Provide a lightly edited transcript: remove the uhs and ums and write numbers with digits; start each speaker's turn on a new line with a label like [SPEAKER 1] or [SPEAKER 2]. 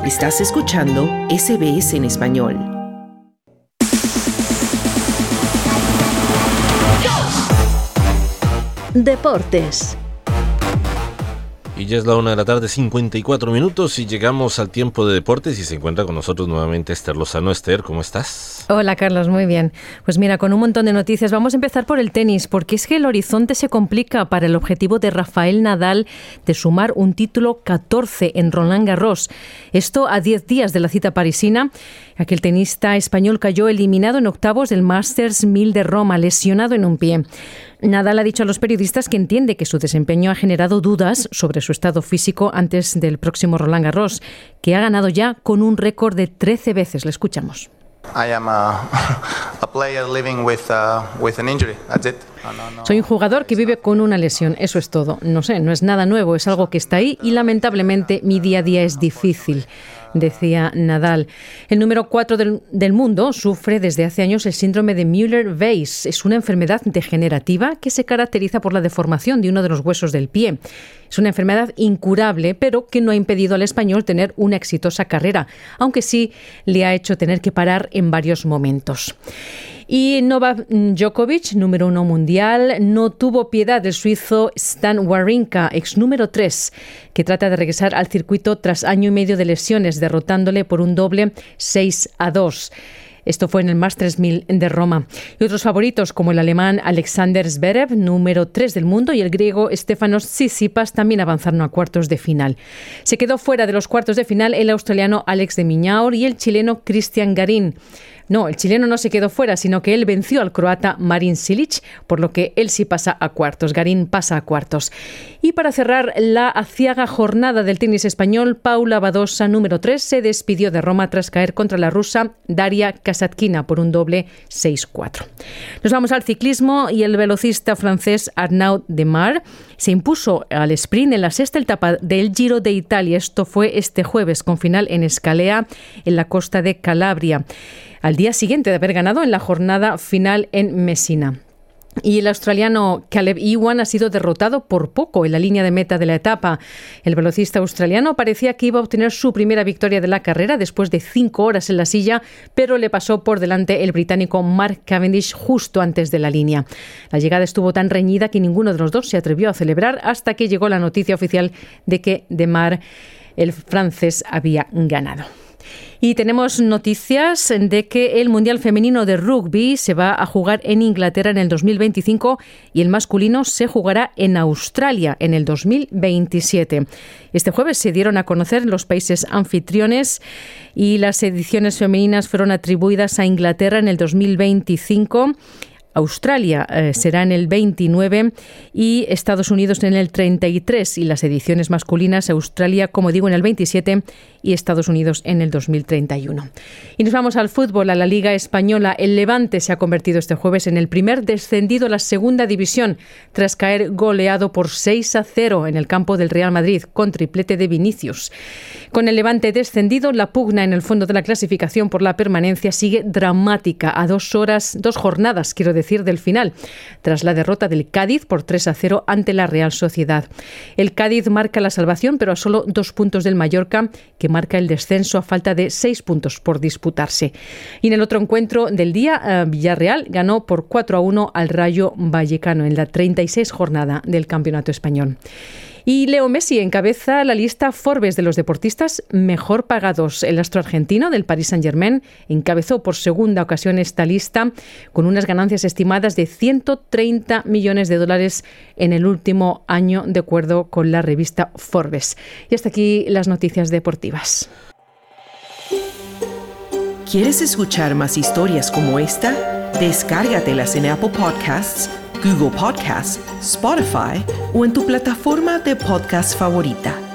[SPEAKER 1] Estás escuchando SBS en español.
[SPEAKER 2] Deportes.
[SPEAKER 3] Y ya es la 1:54 PM y llegamos al tiempo de deportes y se encuentra con nosotros nuevamente Esther Lozano. Esther, ¿cómo estás?
[SPEAKER 2] Hola Carlos, muy bien. Pues mira, con un montón de noticias. Vamos a empezar por el tenis, porque es que el horizonte se complica para el objetivo de Rafael Nadal de sumar un título 14 en Roland Garros. Esto a 10 días de la cita parisina. Aquel tenista español cayó eliminado en octavos del Masters 1000 de Roma, lesionado en un pie. Nadal ha dicho a los periodistas que entiende que su desempeño ha generado dudas sobre su estado físico antes del próximo Roland Garros, que ha ganado ya con un récord de 13 veces. Le escuchamos.
[SPEAKER 4] I am a player living with an injury. That's it.
[SPEAKER 2] Soy un jugador que vive con una lesión, eso es todo. No sé, no es nada nuevo, es algo que está ahí y lamentablemente mi día a día es difícil, decía Nadal. El número 4 del mundo sufre desde hace años el síndrome de Müller-Weiss. Es una enfermedad degenerativa que se caracteriza por la deformación de uno de los huesos del pie. Es una enfermedad incurable, pero que no ha impedido al español tener una exitosa carrera, aunque sí le ha hecho tener que parar en varios momentos. Y Novak Djokovic, número 1 mundial, no tuvo piedad del suizo Stan Wawrinka, ex número 3, que trata de regresar al circuito tras año y medio de lesiones, derrotándole por un doble 6-2. Esto fue en el Masters 1000 de Roma. Y otros favoritos como el alemán Alexander Zverev, número 3 del mundo, y el griego Stefanos Tsitsipas también avanzaron a cuartos de final. Se quedó fuera de los cuartos de final el australiano Alex de Minaur y el chileno Cristian Garín. No, el chileno no se quedó fuera, sino que él venció al croata Marin Cilic, por lo que él sí pasa a cuartos. Garín pasa a cuartos. Y para cerrar la aciaga jornada del tenis español, Paula Badosa, número 3, se despidió de Roma tras caer contra la rusa Daria Kasatkina por un doble 6-4. Nos vamos al ciclismo y el velocista francés Arnaud Démare se impuso al sprint en la sexta etapa del Giro de Italia. Esto fue este jueves con final en Scalea, en la costa de Calabria, al día siguiente de haber ganado en la jornada final en Messina. Y el australiano Caleb Ewan ha sido derrotado por poco en la línea de meta de la etapa. El velocista australiano parecía que iba a obtener su primera victoria de la carrera después de 5 horas en la silla, pero le pasó por delante el británico Mark Cavendish justo antes de la línea. La llegada estuvo tan reñida que ninguno de los dos se atrevió a celebrar hasta que llegó la noticia oficial de que Démare, el francés, había ganado. Y tenemos noticias de que el Mundial Femenino de Rugby se va a jugar en Inglaterra en el 2025 y el masculino se jugará en Australia en el 2027. Este jueves se dieron a conocer los países anfitriones y las ediciones femeninas fueron atribuidas a Inglaterra en el 2025. Australia será en el 29 y Estados Unidos en el 33 y las ediciones masculinas Australia, como digo, en el 27 y Estados Unidos en el 2031. Y nos vamos al fútbol, a la Liga Española. El Levante se ha convertido este jueves en el primer descendido a la segunda división tras caer goleado por 6-0 en el campo del Real Madrid con triplete de Vinicius. Con el Levante descendido, la pugna en el fondo de la clasificación por la permanencia sigue dramática a 2 jornadas, quiero decir, del final, tras la derrota del Cádiz por 3-0 ante la Real Sociedad. El Cádiz marca la salvación, pero a solo 2 puntos del Mallorca, que marca el descenso a falta de 6 puntos por disputarse. Y en el otro encuentro del día, Villarreal ganó por 4-1 al Rayo Vallecano en la 36 jornada del Campeonato Español. Y Leo Messi encabeza la lista Forbes de los deportistas mejor pagados. El astro argentino del Paris Saint-Germain encabezó por segunda ocasión esta lista con unas ganancias estimadas de $130 millones en el último año, de acuerdo con la revista Forbes. Y hasta aquí las noticias deportivas.
[SPEAKER 1] ¿Quieres escuchar más historias como esta? Descárgatelas en Apple Podcasts, Google Podcasts, Spotify o en tu plataforma de podcast favorita.